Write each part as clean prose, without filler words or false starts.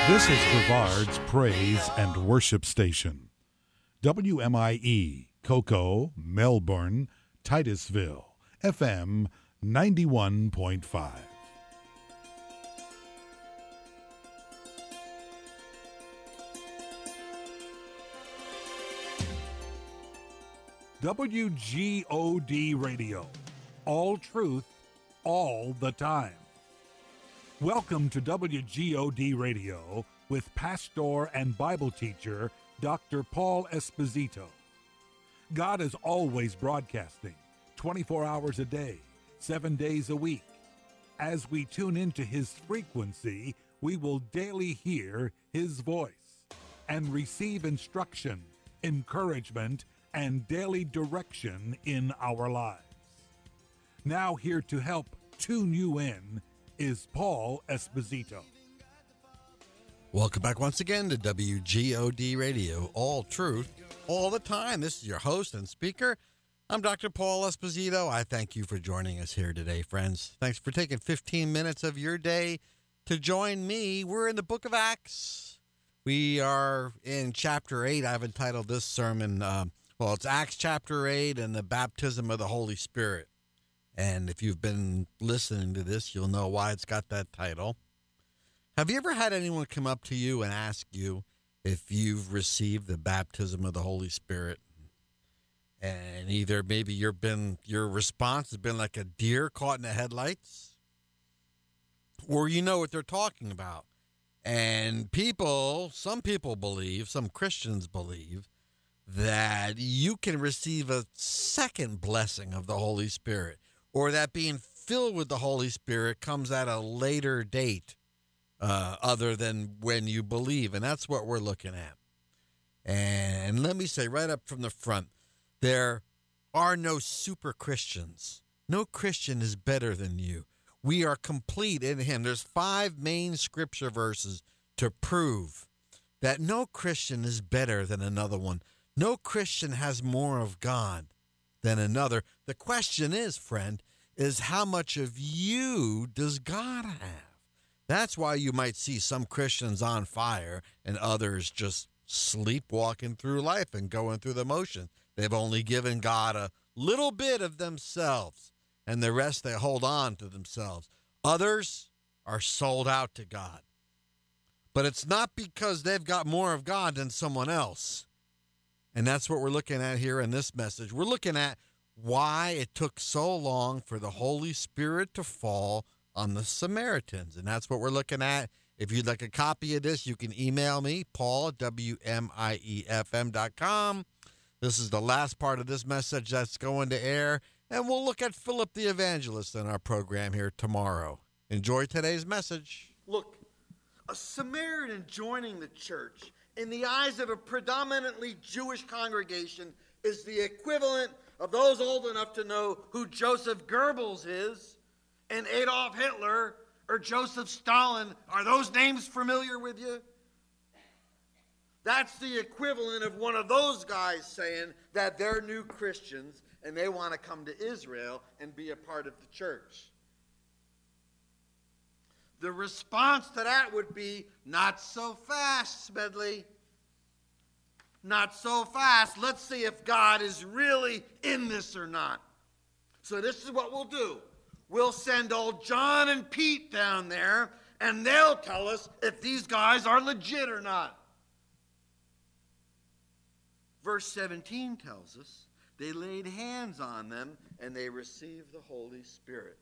This is Brevard's Praise and Worship Station. WMIE, Cocoa, Melbourne, Titusville, FM 91.5. WGOD Radio. All truth, all the time. Welcome to WGOD Radio with pastor and Bible teacher Dr. Paul Esposito. God is always broadcasting 24 hours a day, 7 days a week. As we tune into his frequency, we will daily hear his voice and receive instruction, encouragement, and daily direction in our lives. Now here to help tune you in is Paul Esposito. Welcome back once again to WGOD Radio, all truth, all the time. This is your host and speaker. I'm Dr. Paul Esposito. I thank you for joining us here today, friends. Thanks for taking 15 minutes of your day to join me. We're in the book of Acts. We are in chapter 8. I've entitled this sermon, it's Acts chapter 8 and the baptism of the Holy Spirit. And if you've been listening to this, you'll know why it's got that title. Have you ever had anyone come up to you and ask you if you've received the baptism of the Holy Spirit? And either maybe your response has been like a deer caught in the headlights, or you know what they're talking about. And some people believe, some Christians believe, that you can receive a second blessing of the Holy Spirit, or that being filled with the Holy Spirit comes at a later date other than when you believe. And that's what we're looking at. And let me say right up from the front, there are no super Christians. No Christian is better than you. We are complete in him. There's 5 main scripture verses to prove that no Christian is better than another one. No Christian has more of God than another. The question is, friend, is how much of you does God have? That's why you might see some Christians on fire and others just sleepwalking through life and going through the motions. They've only given God a little bit of themselves, and the rest they hold on to themselves. Others are sold out to God. But it's not because they've got more of God than someone else. And that's what we're looking at here in this message. We're looking at why it took so long for the Holy Spirit to fall on the Samaritans. And that's what we're looking at. If you'd like a copy of this, you can email me, Paul at WMIEFM.com. This is the last part of this message that's going to air. And we'll look at Philip the Evangelist in our program here tomorrow. Enjoy today's message. Look, a Samaritan joining the church in the eyes of a predominantly Jewish congregation is the equivalent of those old enough to know who Joseph Goebbels is and Adolf Hitler or Joseph Stalin. Are those names familiar with you? That's the equivalent of one of those guys saying that they're new Christians and they want to come to Israel and be a part of the church. The response to that would be, not so fast, Smedley. Not so fast. Let's see if God is really in this or not. So this is what we'll do. We'll send old John and Pete down there, and they'll tell us if these guys are legit or not. Verse 17 tells us, they laid hands on them, and they received the Holy Spirit.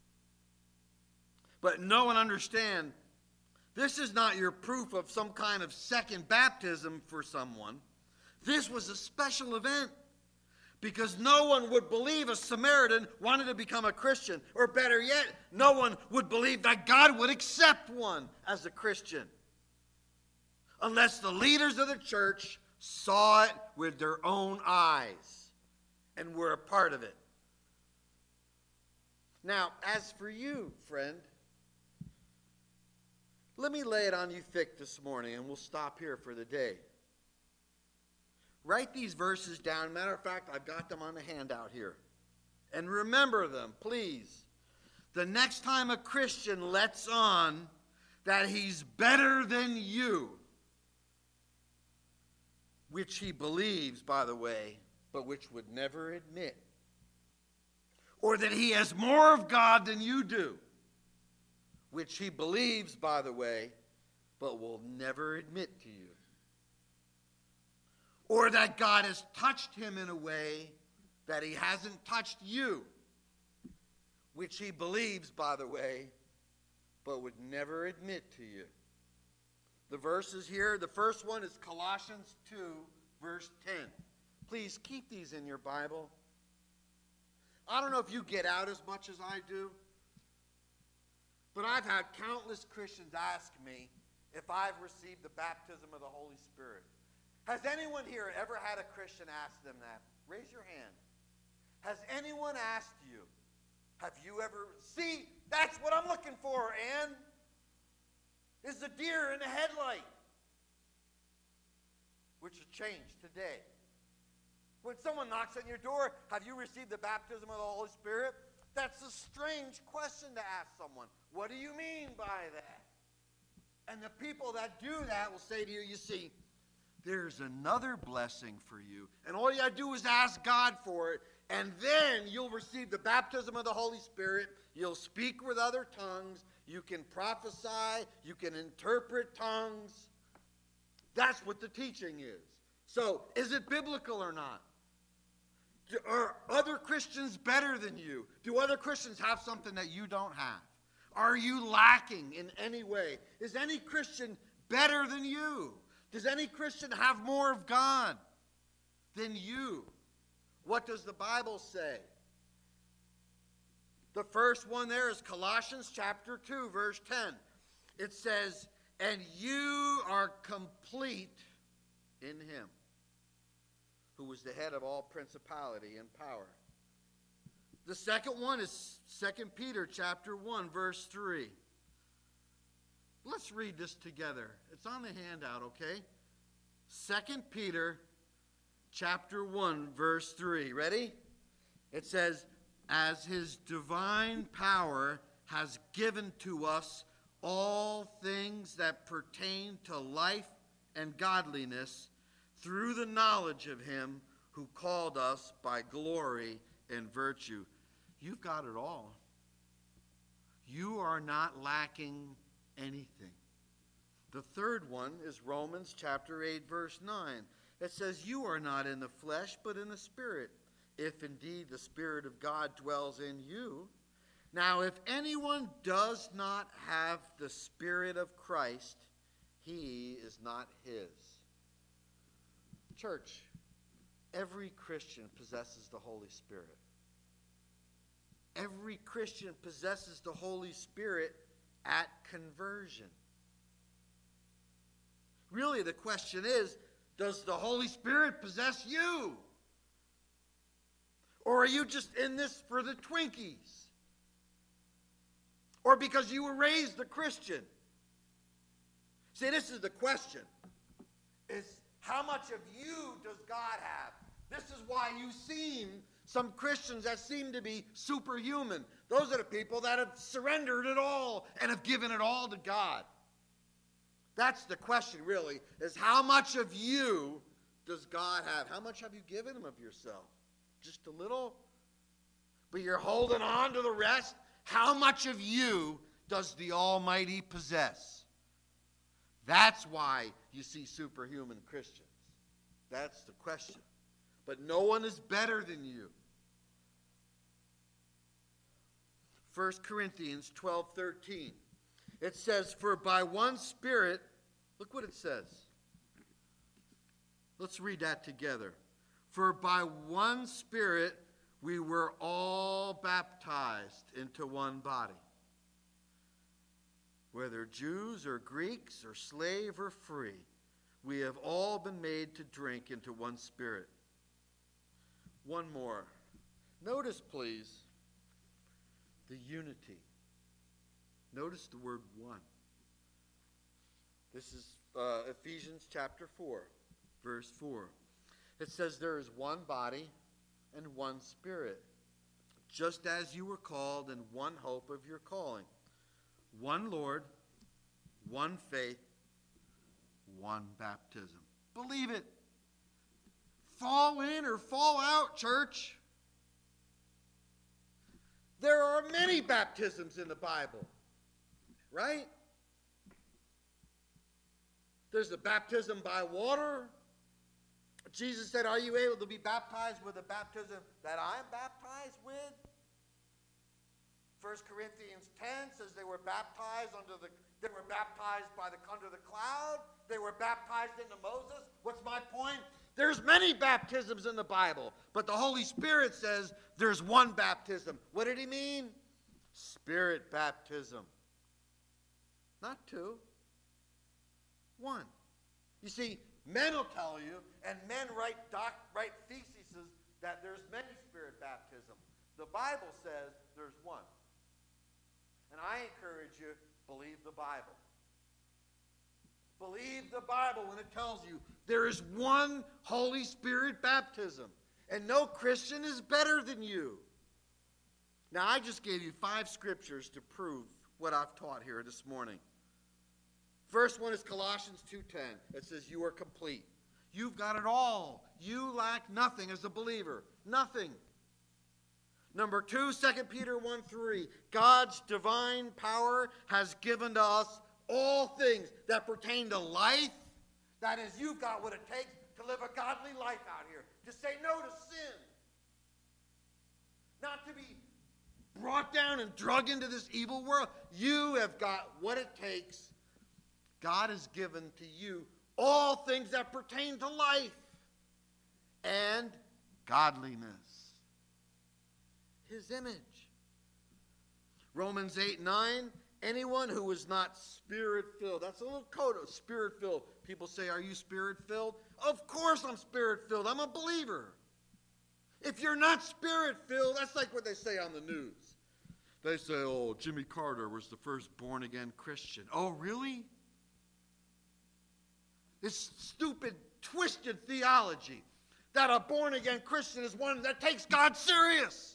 But know and understand, this is not your proof of some kind of second baptism for someone. This was a special event because no one would believe a Samaritan wanted to become a Christian. Or better yet, no one would believe that God would accept one as a Christian unless the leaders of the church saw it with their own eyes and were a part of it. Now, as for you, friend, let me lay it on you thick this morning, and we'll stop here for the day. Write these verses down. Matter of fact, I've got them on the handout here. And remember them, please. The next time a Christian lets on that he's better than you, which he believes, by the way, but which would never admit, or that he has more of God than you do, which he believes, by the way, but will never admit to you, or that God has touched him in a way that he hasn't touched you, which he believes, by the way, but would never admit to you. The verses here, the first one is Colossians 2, verse 10. Please keep these in your Bible. I don't know if you get out as much as I do, but I've had countless Christians ask me if I've received the baptism of the Holy Spirit. Has anyone here ever had a Christian ask them that? Raise your hand. Has anyone asked you, have you ever... See, that's what I'm looking for, Ann. Is the deer in the headlight. Which has changed today. When someone knocks on your door, have you received the baptism of the Holy Spirit? That's a strange question to ask someone. What do you mean by that? And the people that do that will say to you, you see, there's another blessing for you. And all you got to do is ask God for it. And then you'll receive the baptism of the Holy Spirit. You'll speak with other tongues. You can prophesy. You can interpret tongues. That's what the teaching is. So, is it biblical or not? Are other Christians better than you? Do other Christians have something that you don't have? Are you lacking in any way? Is any Christian better than you? Does any Christian have more of God than you? What does the Bible say? The first one there is Colossians chapter 2, verse 10. It says, and you are complete in him, who is the head of all principality and power. The second one is 2 Peter chapter 1, verse 3. Let's read this together. It's on the handout, okay? 2 Peter chapter 1, verse 3. Ready? It says, as his divine power has given to us all things that pertain to life and godliness through the knowledge of him who called us by glory and virtue. You've got it all. You are not lacking anything. The third one is Romans chapter 8, verse 9. It says, you are not in the flesh, but in the Spirit, if indeed the Spirit of God dwells in you. Now, if anyone does not have the Spirit of Christ, he is not his. Church, every Christian possesses the Holy Spirit. Every Christian possesses the Holy Spirit at conversion. Really, the question is, does the Holy Spirit possess you? Or are you just in this for the Twinkies? Or because you were raised a Christian? See, this is the question. Is how much of you does God have? This is why you've seen some Christians that seem to be superhuman. Those are the people that have surrendered it all and have given it all to God. That's the question, really, is how much of you does God have? How much have you given him of yourself? Just a little? But you're holding on to the rest? How much of you does the Almighty possess? That's why you see superhuman Christians. That's the question. But no one is better than you. 1 Corinthians 12:13. It says, for by one Spirit, look what it says. Let's read that together. For by one Spirit we were all baptized into one body. Whether Jews or Greeks or slave or free, we have all been made to drink into one Spirit. One more. Notice, please, the unity. Notice the word one. This is Ephesians chapter 4, verse 4. It says there is one body and one Spirit, just as you were called in one hope of your calling. One Lord, one faith, one baptism. Believe it. Fall in or fall out, church. There are many baptisms in the Bible, right? There's the baptism by water. Jesus said, are you able to be baptized with the baptism that I'm baptized with? 1 Corinthians 10 says they were baptized under the cloud. They were baptized into Moses. What's my point? There's many baptisms in the Bible, but the Holy Spirit says there's one baptism. What did he mean? Spirit baptism. Not two. One. You see, men will tell you, and men write theses that there's many spirit baptisms. The Bible says there's one. And I encourage you, believe the Bible. Believe the Bible when it tells you there is one Holy Spirit baptism. And no Christian is better than you. Now, I just gave you 5 scriptures to prove what I've taught here this morning. First one is Colossians 2:10. It says you are complete. You've got it all. You lack nothing as a believer. Nothing. Number 2, 2 Peter 1:3. God's divine power has given to us all things that pertain to life. That is, you've got what it takes to live a godly life out here. To say no to sin. Not to be brought down and drug into this evil world. You have got what it takes. God has given to you all things that pertain to life and godliness. His image. Romans 8:9. Anyone who is not spirit-filled. That's a little code of spirit-filled. People say, are you spirit-filled? Of course I'm spirit-filled. I'm a believer. If you're not spirit-filled, that's like what they say on the news. They say, oh, Jimmy Carter was the first born-again Christian. Oh, really? This stupid, twisted theology that a born-again Christian is one that takes God serious.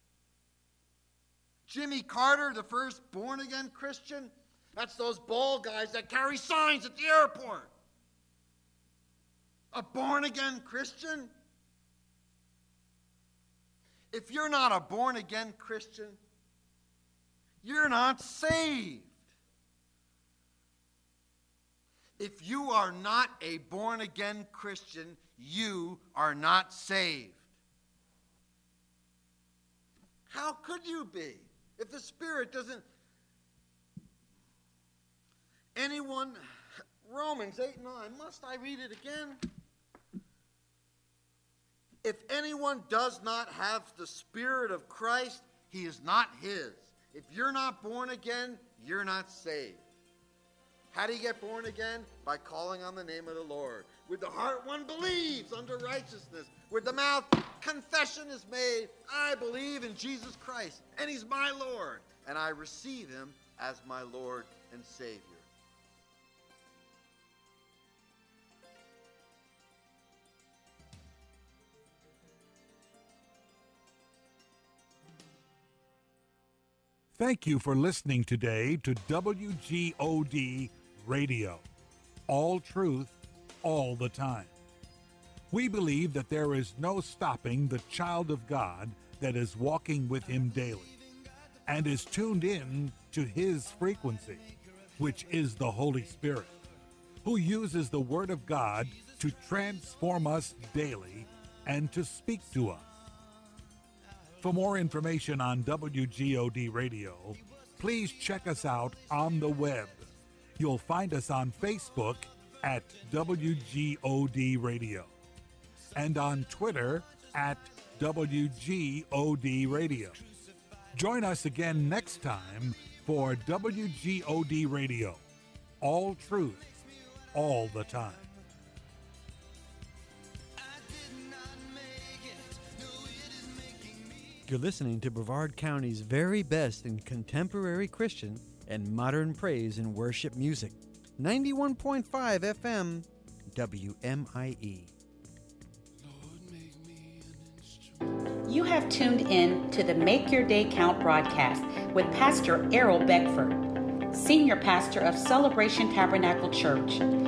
Jimmy Carter, the first born-again Christian, that's those bald guys that carry signs at the airport. A born-again Christian? If you're not a born-again Christian, you're not saved. If you are not a born-again Christian, you are not saved. How could you be? If the Spirit doesn't... Anyone... Romans 8:9. Must I read it again? If anyone does not have the Spirit of Christ, he is not his. If you're not born again, you're not saved. How do you get born again? By calling on the name of the Lord. With the heart one believes unto righteousness. With the mouth confession is made. I believe in Jesus Christ, and he's my Lord, and I receive him as my Lord and Savior. Thank you for listening today to WGOD Radio. All truth, all the time. We believe that there is no stopping the child of God that is walking with him daily and is tuned in to his frequency, which is the Holy Spirit, who uses the Word of God to transform us daily and to speak to us. For more information on WGOD Radio, please check us out on the web. You'll find us on Facebook at WGOD Radio and on Twitter at WGOD Radio. Join us again next time for WGOD Radio. All truth, all the time. You're listening to Brevard County's very best in contemporary Christian and modern praise and worship music. 91.5 FM, WMIE. You have tuned in to the Make Your Day Count broadcast with Pastor Errol Beckford. Senior Pastor of Celebration Tabernacle Church.